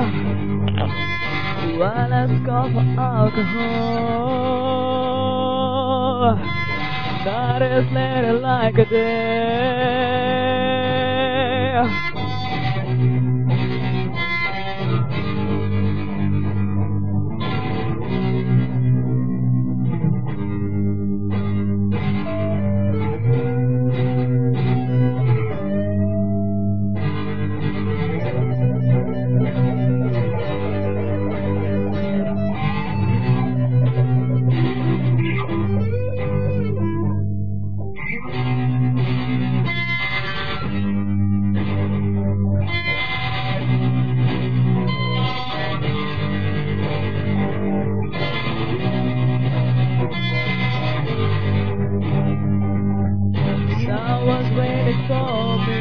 Well, let's go for alcohol. That is later like a day. Someone's waiting for me,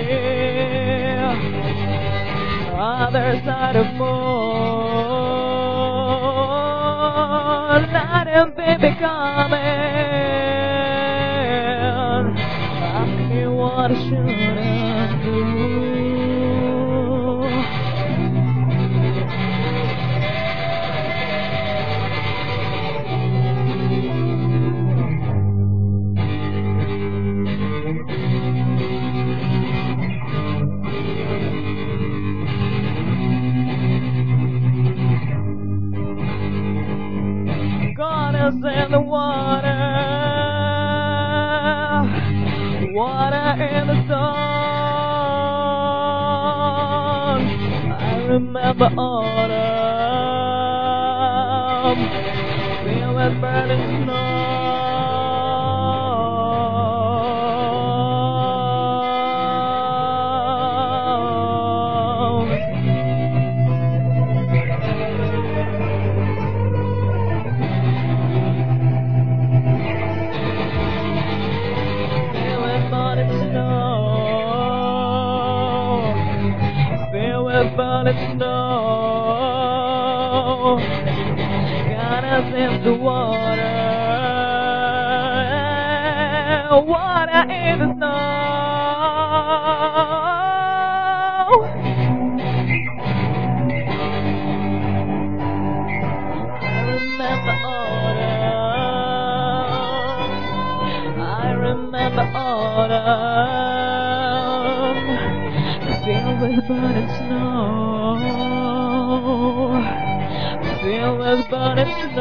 other side of moon. Let him be coming. Ask me what I shouldn't do. God is in the water, water in the sun. I remember autumn, filled with burning snow. Burning snow, got us in the water, water in the snow. I remember autumn, I remember autumn, filled with burning snow, filled with burning snow.